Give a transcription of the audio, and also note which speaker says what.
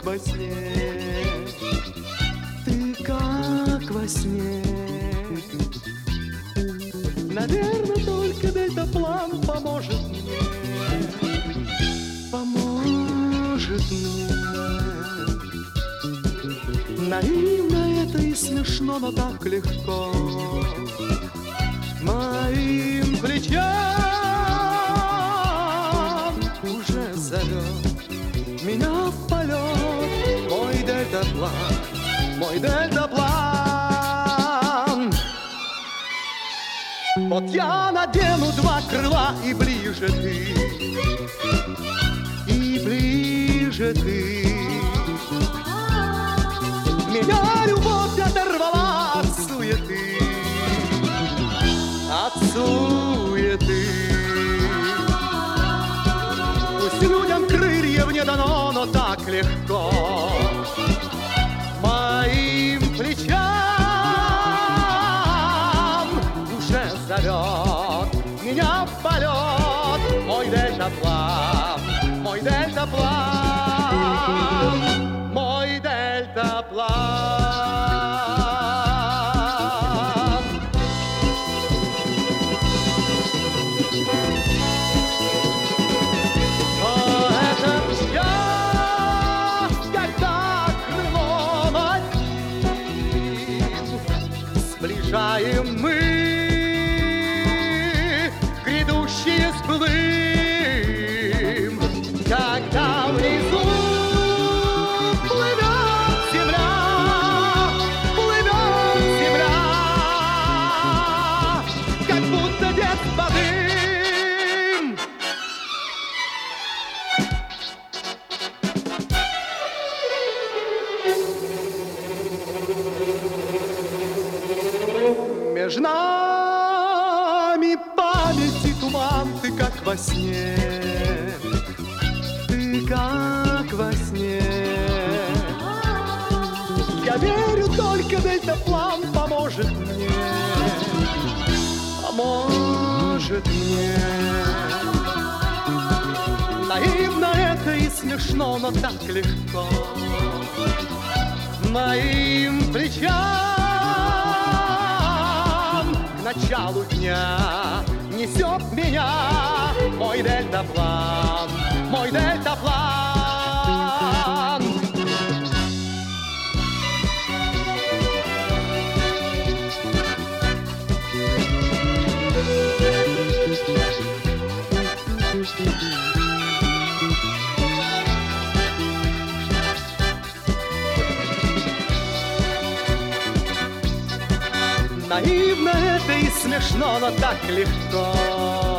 Speaker 1: как во сне, ты как во сне. Наверное, только дельтаплан поможет мне, поможет мне. Наивно это и смешно, но так легко моим плечам уже зовет меня в полет мой дельтаплан, мой дельтаплан. Вот я надену два крыла, и ближе ты, и ближе ты. Меня любовь оторвала от суеты, от суеты. Пусть людям крыльев не дано, но так легко моим плечам уже зовет меня в полет мой дельтаплан, мой дельтаплан, мой дельтаплан. Сближаем мы грядущие сплым, когда внизу плывет земля, как будто детство дым. Между нами память и туман, ты как во сне, ты как во сне. Я верю, только дельтаплан поможет мне, поможет мне. Наивно это и смешно, но так легко моим плечам к началу дня несет меня мой дельтаплан, мой дельтаплан. Наивно это и смешно, но так легко